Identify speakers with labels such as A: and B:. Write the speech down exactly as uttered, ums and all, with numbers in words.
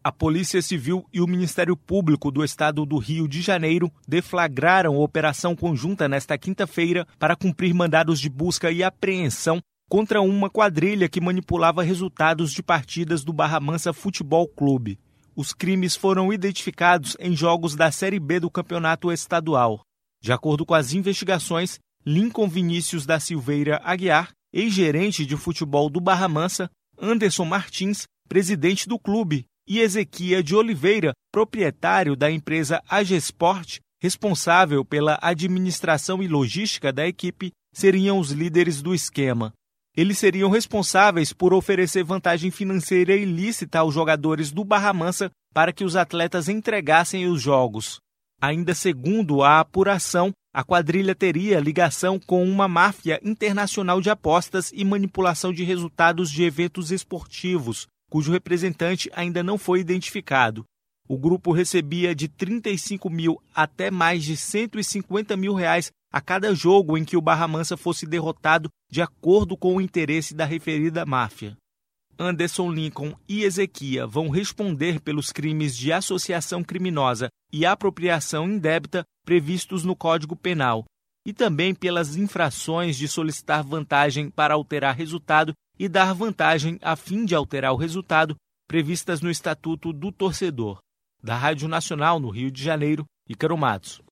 A: A Polícia Civil e o Ministério Público do Estado do Rio de Janeiro deflagraram operação conjunta nesta quinta-feira para cumprir mandados de busca e apreensão contra uma quadrilha que manipulava resultados de partidas do Barra Mansa Futebol Clube. Os crimes foram identificados em jogos da Série B do Campeonato Estadual. De acordo com as investigações, Lincoln Vinícius da Silveira Aguiar, ex-gerente de futebol do Barra Mansa, Anderson Martins, presidente do clube, e Ezequiel de Oliveira, proprietário da empresa Agesport, responsável pela administração e logística da equipe, seriam os líderes do esquema. Eles seriam responsáveis por oferecer vantagem financeira ilícita aos jogadores do Barra Mansa para que os atletas entregassem os jogos. Ainda segundo a apuração, a quadrilha teria ligação com uma máfia internacional de apostas e manipulação de resultados de eventos esportivos, cujo representante ainda não foi identificado. O grupo recebia de trinta e cinco mil até mais de cento e cinquenta mil reais a cada jogo em que o Barra Mansa fosse derrotado de acordo com o interesse da referida máfia. Anderson Lincoln e Ezequiel vão responder pelos crimes de associação criminosa e apropriação indébita previstos no Código Penal, e também pelas infrações de solicitar vantagem para alterar resultado e dar vantagem a fim de alterar o resultado previstas no Estatuto do Torcedor. Da Rádio Nacional no Rio de Janeiro, Ícaro Matos.